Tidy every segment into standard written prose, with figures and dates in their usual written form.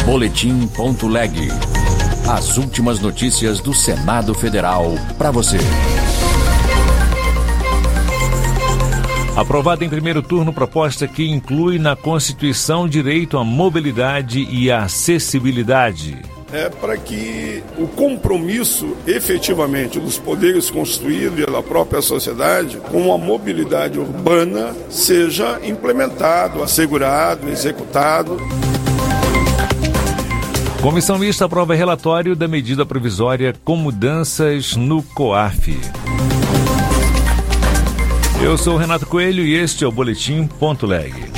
Boletim.leg. As últimas notícias do Senado Federal para você. Aprovada em primeiro turno proposta que inclui na Constituição direito à mobilidade e à acessibilidade. É para que o compromisso efetivamente dos poderes constituídos pela própria sociedade com a mobilidade urbana seja implementado, assegurado, executado. Comissão Mista aprova relatório da medida provisória com mudanças no COAF. Eu sou o Renato Coelho e este é o Boletim.leg.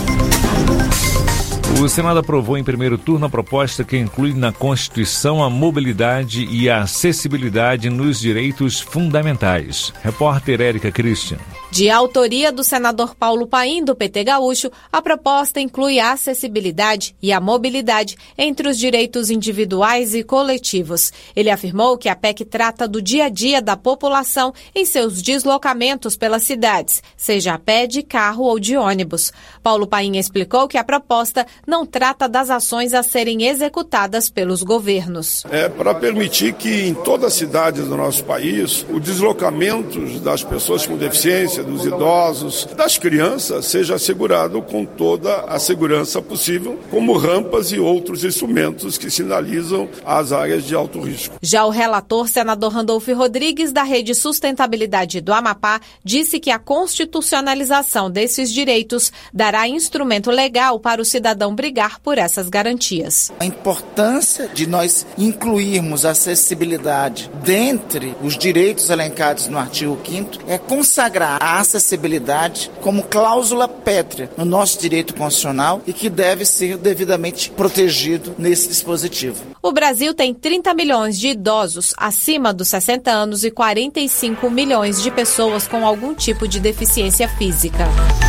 O Senado aprovou em primeiro turno a proposta que inclui na Constituição a mobilidade e a acessibilidade nos direitos fundamentais. Repórter Érica Christian. De autoria do senador Paulo Paim, do PT Gaúcho, a proposta inclui a acessibilidade e a mobilidade entre os direitos individuais e coletivos. Ele afirmou que a PEC trata do dia a dia da população em seus deslocamentos pelas cidades, seja a pé, de carro ou de ônibus. Paulo Paim explicou que a proposta não trata das ações a serem executadas pelos governos. É para permitir que em todas as cidades do nosso país o deslocamento das pessoas com deficiência, dos idosos, das crianças, seja assegurado com toda a segurança possível, como rampas e outros instrumentos que sinalizam as áreas de alto risco. Já o relator, senador Randolfo Rodrigues, da Rede Sustentabilidade do Amapá, disse que a constitucionalização desses direitos dará instrumento legal para o cidadão brigar por essas garantias. A importância de nós incluirmos a acessibilidade dentre os direitos elencados no artigo 5º é consagrar a acessibilidade como cláusula pétrea no nosso direito constitucional e que deve ser devidamente protegido nesse dispositivo. O Brasil tem 30 milhões de idosos acima dos 60 anos e 45 milhões de pessoas com algum tipo de deficiência física.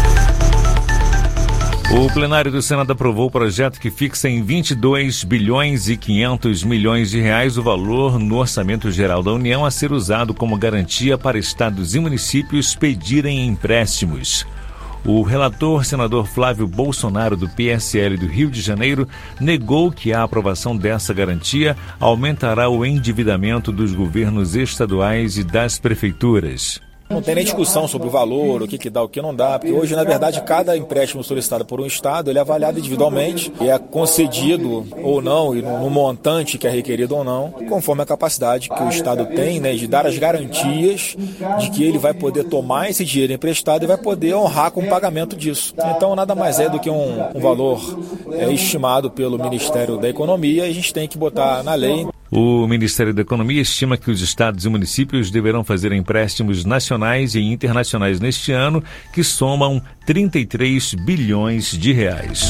O plenário do Senado aprovou o projeto que fixa em 22 bilhões e 500 milhões de reais o valor no Orçamento Geral da União a ser usado como garantia para estados e municípios pedirem empréstimos. O relator, senador Flávio Bolsonaro, do PSL do Rio de Janeiro, negou que a aprovação dessa garantia aumentará o endividamento dos governos estaduais e das prefeituras. Não tem nem discussão sobre o valor, o que dá, o que não dá, porque hoje, na verdade, cada empréstimo solicitado por um Estado, ele é avaliado individualmente e é concedido ou não, e no montante que é requerido ou não, conforme a capacidade que o Estado tem, né, de dar as garantias de que ele vai poder tomar esse dinheiro emprestado e vai poder honrar com o pagamento disso. Então, nada mais é do que um valor estimado pelo Ministério da Economia e a gente tem que botar na lei. O Ministério da Economia estima que os estados e municípios deverão fazer empréstimos nacionais e internacionais neste ano, que somam 33 bilhões de reais.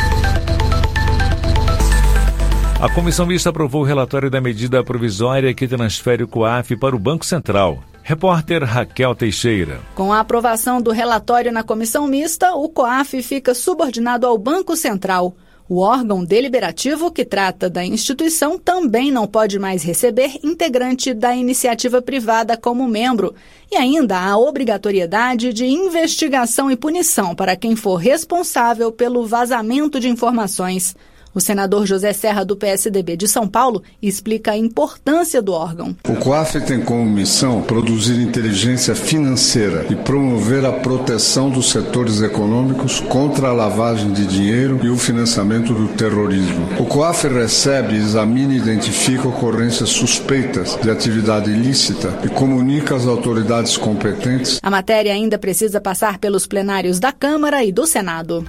A Comissão Mista aprovou o relatório da medida provisória que transfere o COAF para o Banco Central. Repórter Raquel Teixeira. Com a aprovação do relatório na Comissão Mista, o COAF fica subordinado ao Banco Central. O órgão deliberativo que trata da instituição também não pode mais receber integrante da iniciativa privada como membro. E ainda há obrigatoriedade de investigação e punição para quem for responsável pelo vazamento de informações. O senador José Serra, do PSDB de São Paulo, explica a importância do órgão. O COAF tem como missão produzir inteligência financeira e promover a proteção dos setores econômicos contra a lavagem de dinheiro e o financiamento do terrorismo. O COAF recebe, examina e identifica ocorrências suspeitas de atividade ilícita e comunica às autoridades competentes. A matéria ainda precisa passar pelos plenários da Câmara e do Senado.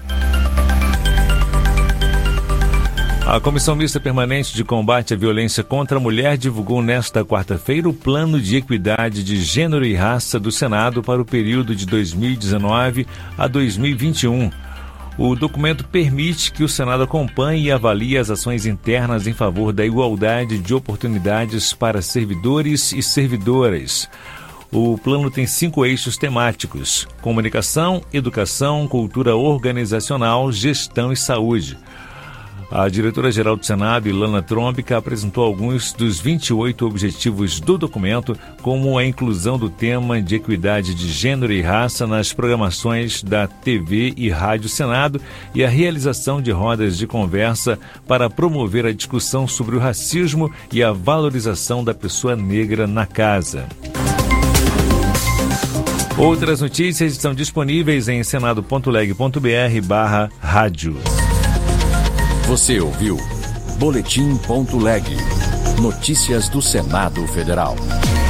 A Comissão Mista Permanente de Combate à Violência contra a Mulher divulgou nesta quarta-feira o Plano de Equidade de Gênero e Raça do Senado para o período de 2019 a 2021. O documento permite que o Senado acompanhe e avalie as ações internas em favor da igualdade de oportunidades para servidores e servidoras. O plano tem 5 eixos temáticos: comunicação, educação, cultura organizacional, gestão e saúde. A diretora-geral do Senado, Ilana Trombica, apresentou alguns dos 28 objetivos do documento, como a inclusão do tema de equidade de gênero e raça nas programações da TV e Rádio Senado e a realização de rodas de conversa para promover a discussão sobre o racismo e a valorização da pessoa negra na casa. Outras notícias estão disponíveis em senado.leg.br/rádio. Você ouviu Boletim.leg. Notícias do Senado Federal.